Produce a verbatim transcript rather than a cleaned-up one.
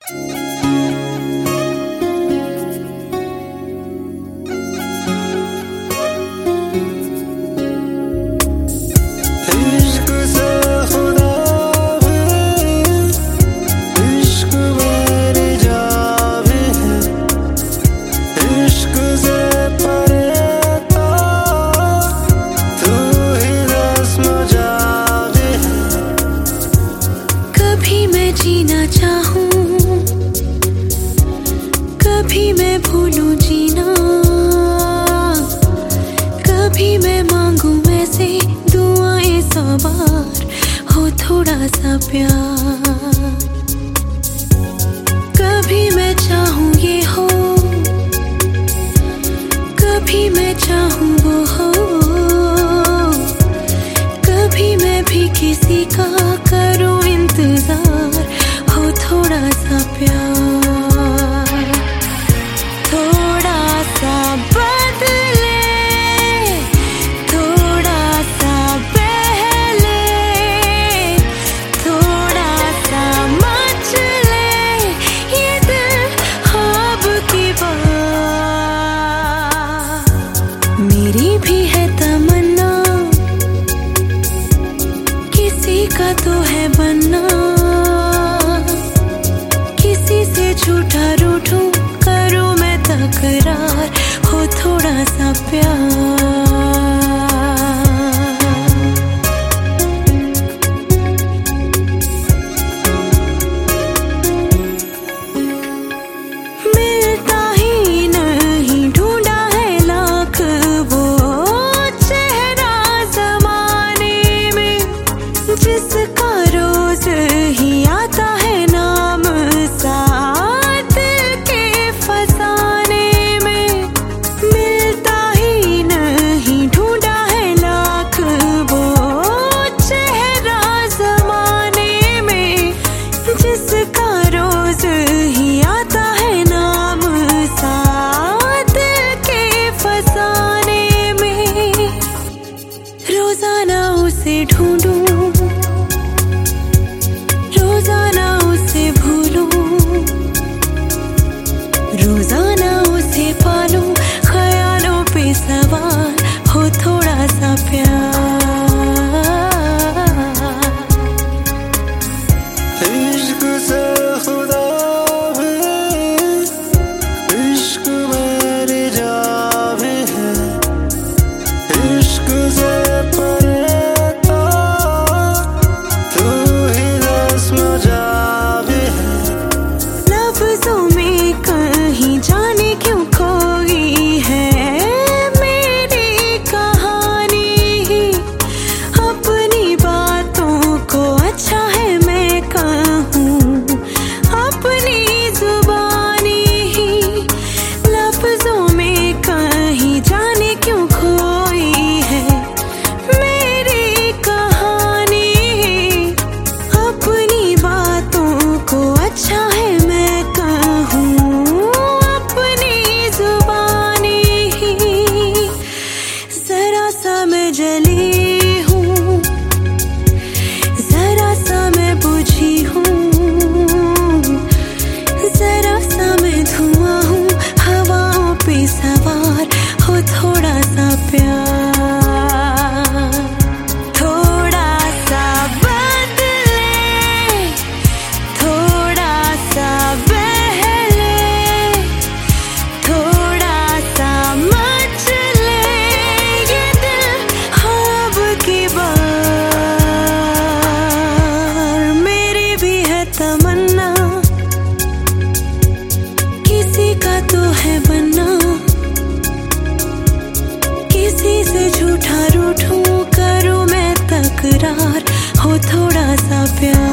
जीना चाहूं, कभी मैं भूलूं जीना, कभी मैं मांगूं ऐसे दुआएं सौ बार, हो थोड़ा सा प्यार। कभी मैं चाहूं ये हो, कभी मैं चाहूं वो हो, कभी मैं भी किसी का करूं इंतजार, हो थोड़ा सा प्यार। थोड़ा सा बदले, थोड़ा सा बहले, थोड़ा सा मचले ये दिल ख्वाब की बात। मेरी भी है तमन्ना, किसी का तो है बनना, किसी से झूठा रूठूं करूं मैं तकरार, हो थोड़ा सा प्यार। मिलता ही नहीं, ढूंढा है लाख वो चेहरा जमाने में, जिसका रोज ही आता है नाम साथ के फसाने में। मिलता ही नहीं, ढूंढा है लाख वो चेहरा जमाने में, जिसका रोज ही आता है नाम साथ के फसाने में। रोजाना उसे ढूंढूं, रोजाना उसे भूलूं, रोजाना उसे पालूं, ख्यालों पे सवार, हो थोड़ा सा प्यार। इश्क से खुदा भी, इश्क मेरी जान भी है, इश्क से परेता तू ही रस्म जा भी है। लफ्जों में कहीं जाने क्यों खोई है मेरी कहानी, अपनी बातों को अच्छा है मैं कहूँ अपनी जुबानी ही। लफ्जों में कहीं जाने क्यों खोई है मेरी कहानी, अपनी बातों को अच्छा है मैं कहूँ अपनी जुबानी ही। जरा सा मैं जली हूँ, जरा सा मैं बुझी हूँ, जरा सा मैं धुआं हूँ, हवाओं पे सवार, हो थोड़ा सा प्यार। थोड़ा सा बदले, थोड़ा सा बहले, थोड़ा सा मचले ये दिल ख्वाब की बार। मेरी भी है तमन्ना, किसी का तो है बनना, किसी से झूठा रूठूं करूं मैं तकरार, हो थोड़ा सा प्यार।